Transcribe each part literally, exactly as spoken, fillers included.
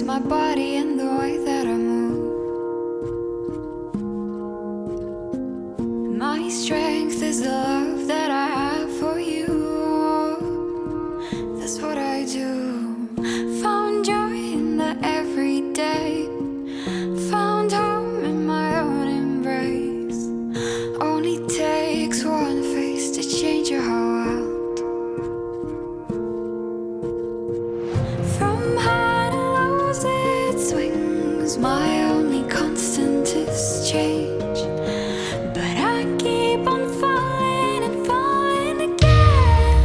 my body and the way that I move. My strength is the love that I have for you. That's what I do. Found joy in the everyday. Found home in my own embrace. Only takes one face to change your whole world. From high to lows it swings. My only constant is change. But I keep on falling and falling again.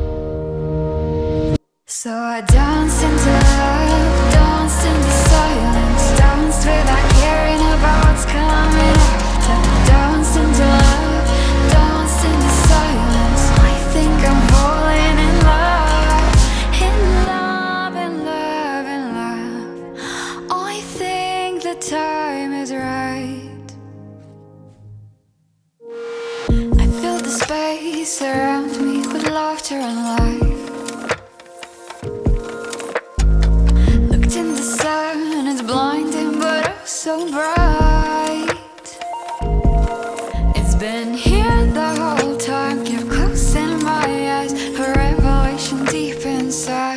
So I dance into love, dance into silence, danced without caring about what's coming after. Dance into love, dance into silence. I think I'm falling in love, in love, in love, in love. I think the time is right. I fill the space around me with laughter and life. Looked in the sun, it's blinding but oh so bright. It's been here the whole time, kept closing my eyes, a revelation deep inside.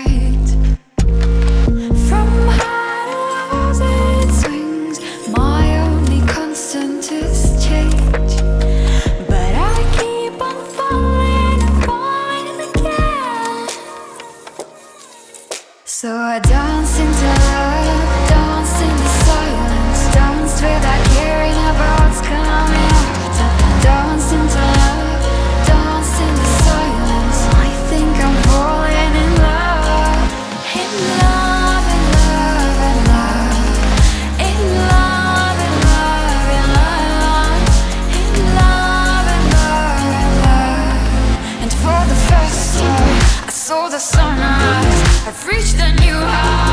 From high to lows it swings. My only constant is change. But I keep on falling and falling again. So I dance into love, dance into silence, danced without caring about what's coming after. Dance into love, dance into silence. I think I'm falling in love, in love, in love, in love, in love, in love, in love, in love, in love, in love. And for the first time, I saw the sunrise. I've reached a new height.